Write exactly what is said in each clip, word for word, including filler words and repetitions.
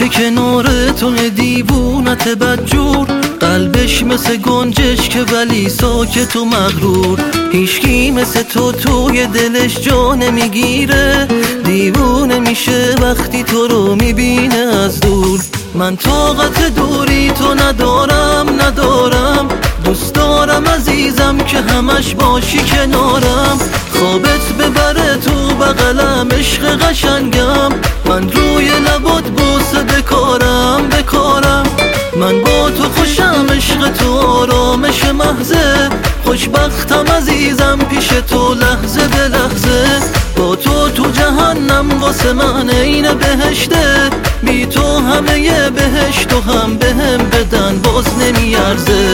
که کنار تو دیوونت بدجور، قلبش مثل گنجش که ولی ساکت و مغرور. هیچکی مثل تو توی دلش جا نمیگیره، دیوونه میشه وقتی تو رو میبینه از دور. من طاقت دوری تو ندارم ندارم، دوست دارم عزیزم که همش باشی کنارم. خوابت ببره تو بغلم عشق قشنگم، من روی لبات بوسه بکارم بکارم. من با تو خوشم عشق تو آرامش محضه، خوشبختم عزیزم پیش تو لحظه به لحظه. با تو تو جهنم واسه من عین بهشته، بی تو همه ی بهشت و هم بهم بدن باز نمیارزه.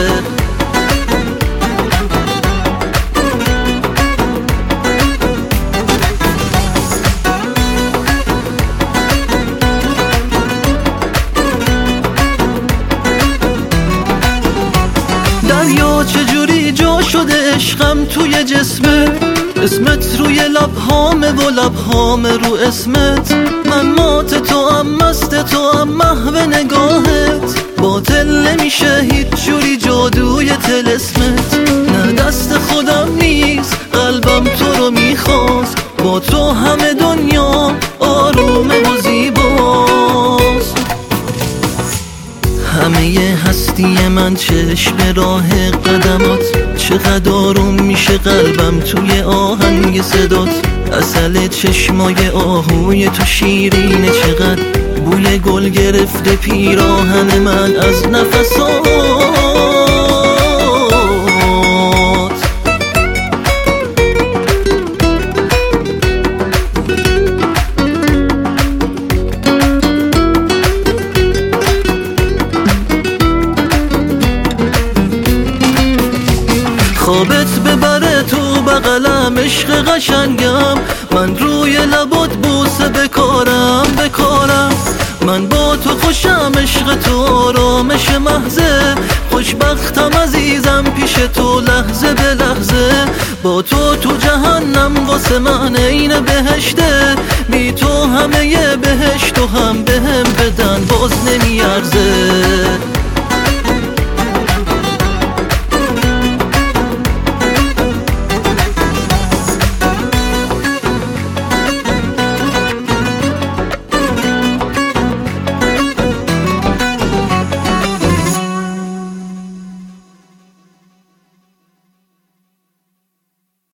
دریا چجوری جا شده عشقم توی جسمت، اسمت روی لبهامه و لبهامه رو اسمت. من مات تو هم مست تو هم محو نگاهت، باطل نمیشه هیچ جوری جادوی طلسمت. نه دست خودم نیست قلبم تو رو میخواست، با تو همه دنیا آرومه و زیباست. همه ی هستی من چشم راه قدمات، چقدر آروم میشه قلبم توی آهنگ صدات. عسل چشمای آهوی تو شیرینه چقدر، بوی گل گرفته پیراهن من از نفسات. خوابت ببره تو بغلم عشق قشنگم، من روی لبات بوسه بکارم بکارم. من با تو خوشم عشق تو آرامش محضه، خوشبختم عزیزم پیش تو لحظه به لحظه. با تو تو جهنم واسه من عین بهشته، بی تو همه ی بهشت و هم بهم بدن باز نمیارزه.